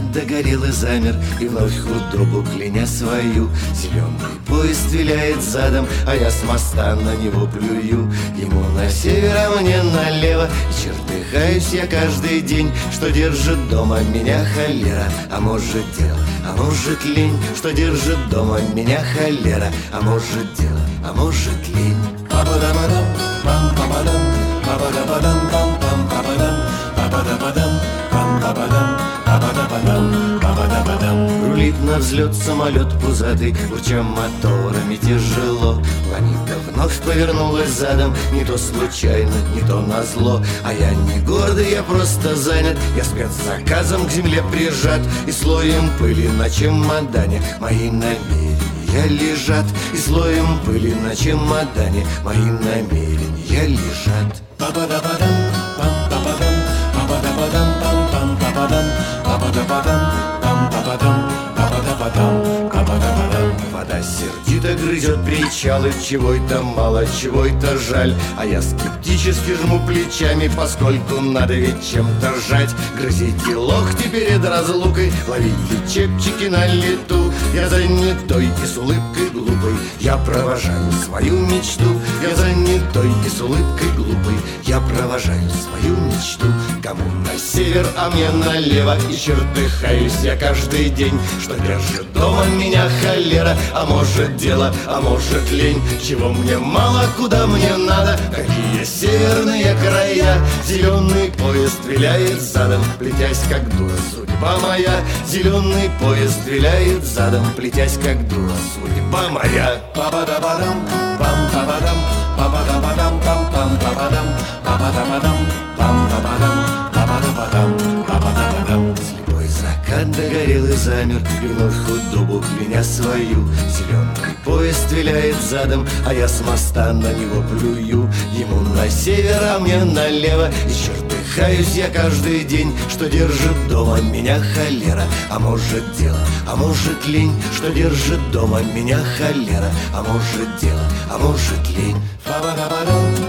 догорел и замер, и вновь худобу кляня свою. Зеленый поезд виляет задом, а я с моста на него плюю. Ему на север, а мне налево, и чертыхаюсь я каждый день, что держит дома меня холера. А может дело, а может лень, что держит дома меня холера. А может дело, а может лень. Рулит на взлет самолет пузатый, урча моторами тяжело. Планета вновь повернулась задом, не то случайно, не то назло. А я не гордый, я просто занят, я спецзаказом к земле прижат. И слоем пыли на чемодане мои намерения лежат. И слоем пыли на чемодане мои намерения лежат. Вода сердито грызет причалы, чего-то мало, чего-то жаль. А я скептически жму плечами, поскольку надо ведь чем-то ржать. Грызите локти перед разлукой, ловите чепчики на лету. Я занятой и с улыбкой глупой, я провожаю свою мечту. Я занятой и с улыбкой глупой, я провожаю свою мечту. Кому на север, а мне налево, и чертыхаюсь я каждый день, что держит дома меня холера. А может дело, а может лень, чего мне мало, куда мне надо. Какие северные края, зеленый поезд виляет задом, плетясь как дура судьба моя. Зеленый поезд виляет задом, плетясь как дура судьба моя. Па-ба-да-ба-дам, пам-па-ба-дам, па-ба-да-ба-дам, пам-пам-па-ба-дам, па-ба-да-ба-дам, пам-па-ба-дам, па-ба-да-ба-дам, па-ба-да-ба-дам. Слепой закат догорел и замер, и вновь худобу кляня свою. Зеленый поезд виляет задом, а я с моста на него плюю. Ему на север, а мне налево, и чертыхаюсь я каждый день, что держит дома меня холера. А может дело, а может лень, что держит дома меня холера. А может дело, а может лень. Па-ба-да-ба-дам.